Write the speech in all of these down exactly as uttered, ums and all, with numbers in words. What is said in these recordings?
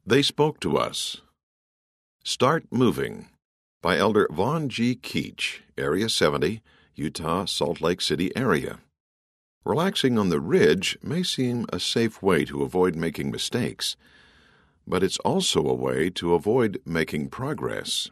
They Spoke to Us. Start Moving by Elder Vaughn G. Keach, Area seventy, Utah, Salt Lake City area. Relaxing on the ridge may seem a safe way to avoid making mistakes, but it's also a way to avoid making progress.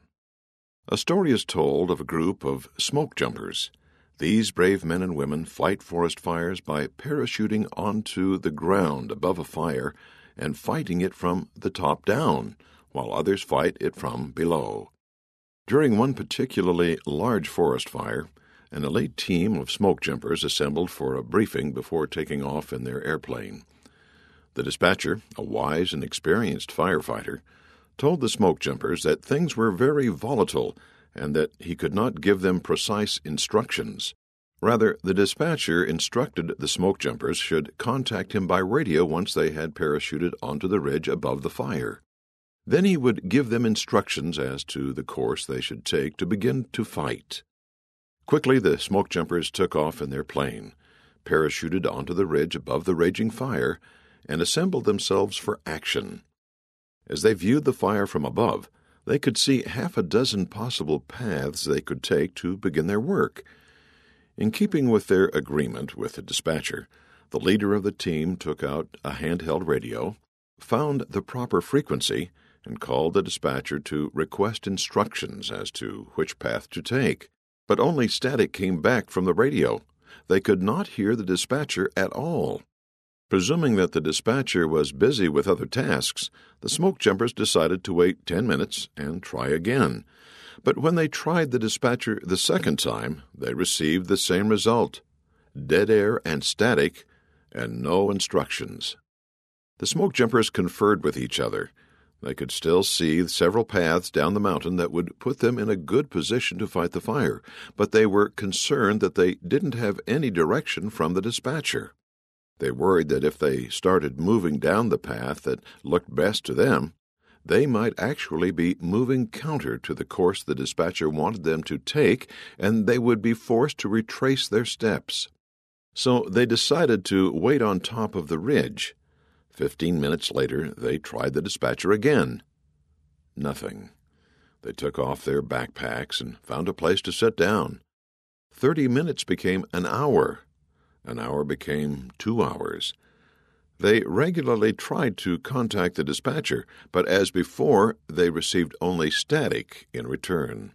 A story is told of a group of smoke jumpers. These brave men and women fight forest fires by parachuting onto the ground above a fire and fighting it from the top down, while others fight it from below. During one particularly large forest fire, an elite team of smoke jumpers assembled for a briefing before taking off in their airplane. The dispatcher, a wise and experienced firefighter, told the smoke jumpers that things were very volatile and that he could not give them precise instructions. Rather, the dispatcher instructed the smoke jumpers should contact him by radio once they had parachuted onto the ridge above the fire. Then he would give them instructions as to the course they should take to begin to fight. Quickly, the smoke jumpers took off in their plane, parachuted onto the ridge above the raging fire, and assembled themselves for action. As they viewed the fire from above, they could see half a dozen possible paths they could take to begin their work. In keeping with their agreement with the dispatcher, the leader of the team took out a handheld radio, found the proper frequency, and called the dispatcher to request instructions as to which path to take. But only static came back from the radio. They could not hear the dispatcher at all. Presuming that the dispatcher was busy with other tasks, the smoke jumpers decided to wait ten minutes and try again. But when they tried the dispatcher the second time, they received the same result: dead air and static, and no instructions. The smoke jumpers conferred with each other. They could still see several paths down the mountain that would put them in a good position to fight the fire, but they were concerned that they didn't have any direction from the dispatcher. They worried that if they started moving down the path that looked best to them, they might actually be moving counter to the course the dispatcher wanted them to take, and they would be forced to retrace their steps. So they decided to wait on top of the ridge. Fifteen minutes later, they tried the dispatcher again. Nothing. They took off their backpacks and found a place to sit down. Thirty minutes became an hour. An hour became two hours. They regularly tried to contact the dispatcher, but as before, they received only static in return.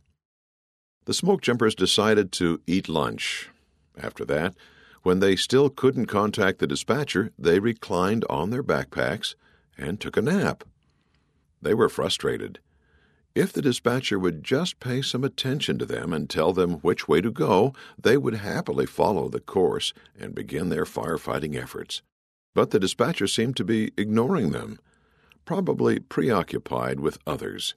The smoke jumpers decided to eat lunch. After that, when they still couldn't contact the dispatcher, they reclined on their backpacks and took a nap. They were frustrated. If the dispatcher would just pay some attention to them and tell them which way to go, they would happily follow the course and begin their firefighting efforts. But the dispatcher seemed to be ignoring them, probably preoccupied with others.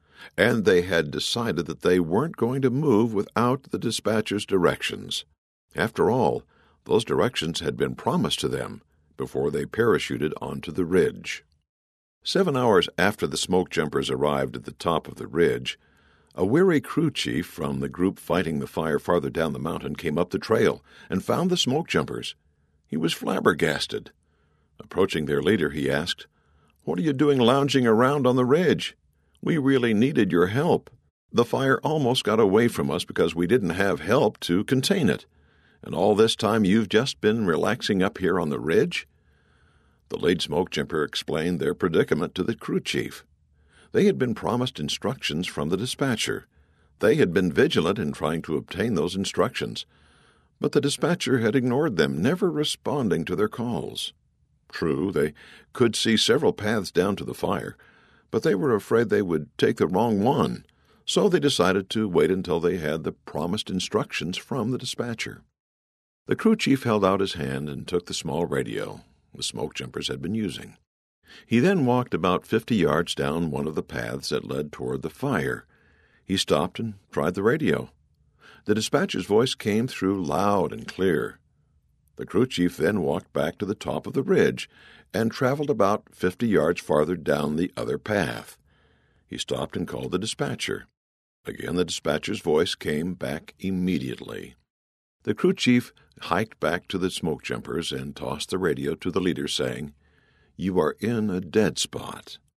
And they had decided that they weren't going to move without the dispatcher's directions. After all, those directions had been promised to them before they parachuted onto the ridge. Seven hours after the smoke jumpers arrived at the top of the ridge, a weary crew chief from the group fighting the fire farther down the mountain came up the trail and found the smoke jumpers. He was flabbergasted. Approaching their leader, he asked, "What are you doing lounging around on the ridge? We really needed your help. The fire almost got away from us because we didn't have help to contain it. And all this time you've just been relaxing up here on the ridge?" The lead smoke jumper explained their predicament to the crew chief. They had been promised instructions from the dispatcher. They had been vigilant in trying to obtain those instructions, but the dispatcher had ignored them, never responding to their calls. True, they could see several paths down to the fire, but they were afraid they would take the wrong one, so they decided to wait until they had the promised instructions from the dispatcher. The crew chief held out his hand and took the small radio the smoke jumpers had been using. He then walked about fifty yards down one of the paths that led toward the fire. He stopped and tried the radio. The dispatcher's voice came through loud and clear. The crew chief then walked back to the top of the ridge and traveled about fifty yards farther down the other path. He stopped and called the dispatcher. Again the dispatcher's voice came back immediately. The crew chief hiked back to the smoke jumpers and tossed the radio to the leader, saying, "You are in a dead spot."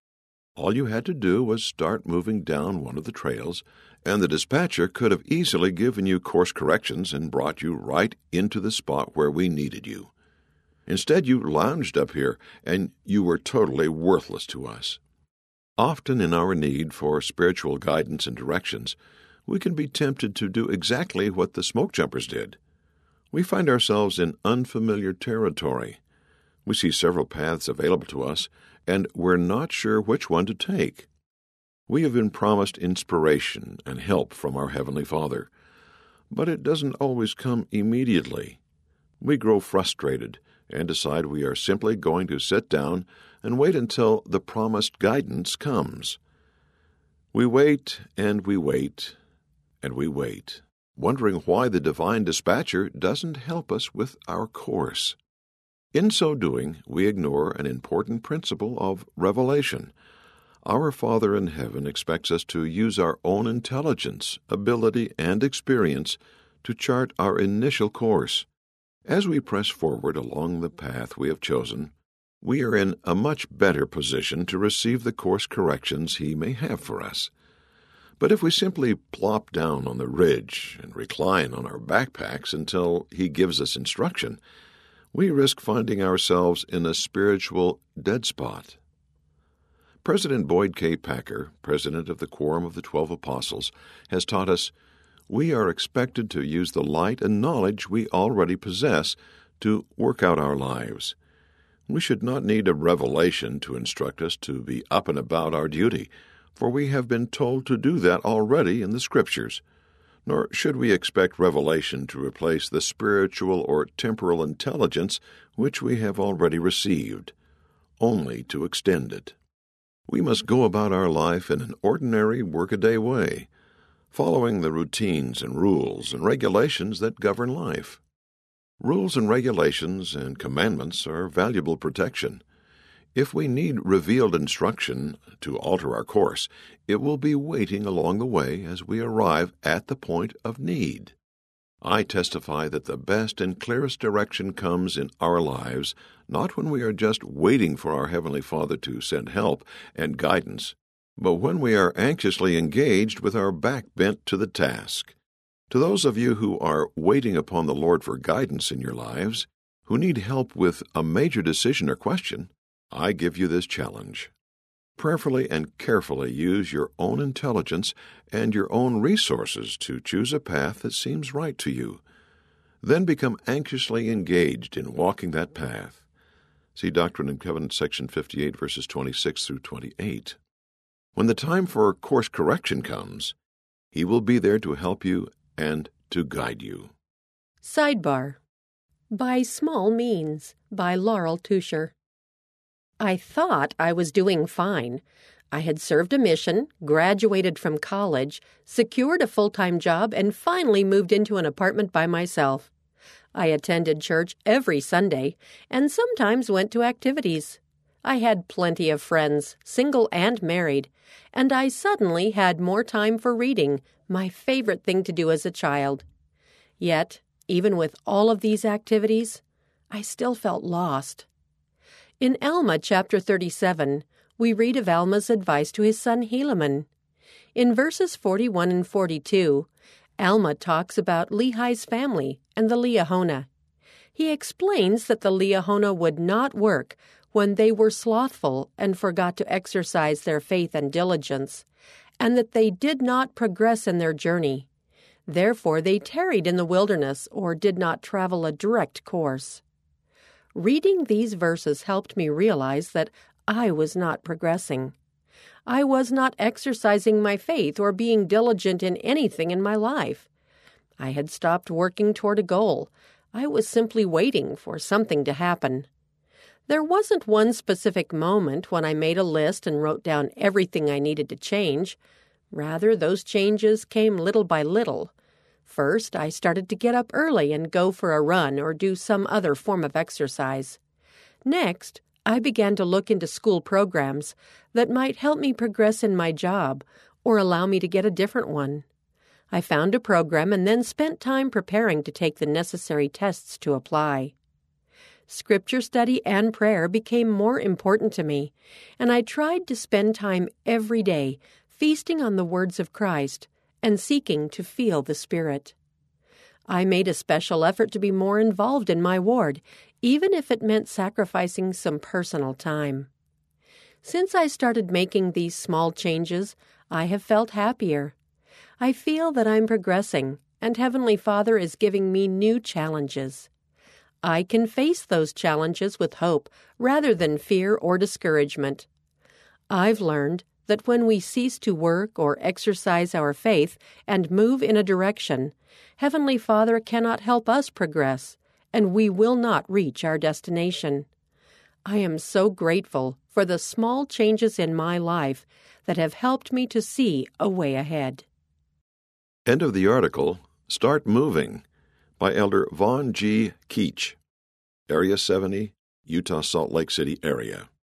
All you had to do was start moving down one of the trails, and the dispatcher could have easily given you course corrections and brought you right into the spot where we needed you. Instead, you lounged up here, and you were totally worthless to us. Often in our need for spiritual guidance and directions, we can be tempted to do exactly what the smoke jumpers did. We find ourselves in unfamiliar territory. We see several paths available to us, and we're not sure which one to take. We have been promised inspiration and help from our Heavenly Father, but it doesn't always come immediately. We grow frustrated and decide we are simply going to sit down and wait until the promised guidance comes. We wait and we wait and we wait, wondering why the divine dispatcher doesn't help us with our course. In so doing, we ignore an important principle of revelation. Our Father in heaven expects us to use our own intelligence, ability, and experience to chart our initial course. As we press forward along the path we have chosen, we are in a much better position to receive the course corrections He may have for us. But if we simply plop down on the ridge and recline on our backpacks until He gives us instruction, we risk finding ourselves in a spiritual dead spot. President Boyd K. Packer, president of the Quorum of the Twelve Apostles, has taught us we are expected to use the light and knowledge we already possess to work out our lives. We should not need a revelation to instruct us to be up and about our duty, for we have been told to do that already in the Scriptures. Nor should we expect revelation to replace the spiritual or temporal intelligence which we have already received, only to extend it. We must go about our life in an ordinary workaday way, following the routines and rules and regulations that govern life. Rules and regulations and commandments are valuable protection. If we need revealed instruction to alter our course, it will be waiting along the way as we arrive at the point of need. I testify that the best and clearest direction comes in our lives, not when we are just waiting for our Heavenly Father to send help and guidance, but when we are anxiously engaged with our back bent to the task. To those of you who are waiting upon the Lord for guidance in your lives, who need help with a major decision or question, I give you this challenge. Prayerfully and carefully use your own intelligence and your own resources to choose a path that seems right to you. Then become anxiously engaged in walking that path. See Doctrine and Covenants, section fifty-eight, verses twenty-six through twenty-eight. When the time for course correction comes, He will be there to help you and to guide you. Sidebar. By Small Means, by Laurel Tusher. I thought I was doing fine. I had served a mission, graduated from college, secured a full-time job, and finally moved into an apartment by myself. I attended church every Sunday and sometimes went to activities. I had plenty of friends, single and married, and I suddenly had more time for reading, my favorite thing to do as a child. Yet, even with all of these activities, I still felt lost. In Alma chapter thirty-seven, we read of Alma's advice to his son Helaman. In verses forty-one and forty-two, Alma talks about Lehi's family and the Liahona. He explains that the Liahona would not work when they were slothful and forgot to exercise their faith and diligence, and that they did not progress in their journey. Therefore they tarried in the wilderness or did not travel a direct course. Reading these verses helped me realize that I was not progressing. I was not exercising my faith or being diligent in anything in my life. I had stopped working toward a goal. I was simply waiting for something to happen. There wasn't one specific moment when I made a list and wrote down everything I needed to change. Rather, those changes came little by little. First, I started to get up early and go for a run or do some other form of exercise. Next, I began to look into school programs that might help me progress in my job or allow me to get a different one. I found a program and then spent time preparing to take the necessary tests to apply. Scripture study and prayer became more important to me, and I tried to spend time every day feasting on the words of Christ and seeking to feel the Spirit. I made a special effort to be more involved in my ward, even if it meant sacrificing some personal time. Since I started making these small changes, I have felt happier. I feel that I'm progressing, and Heavenly Father is giving me new challenges. I can face those challenges with hope rather than fear or discouragement. I've learned that when we cease to work or exercise our faith and move in a direction, Heavenly Father cannot help us progress, and we will not reach our destination. I am so grateful for the small changes in my life that have helped me to see a way ahead. End of the article, Start Moving, by Elder Vaughn G. Keach, Area seventy, Utah Salt Lake City area.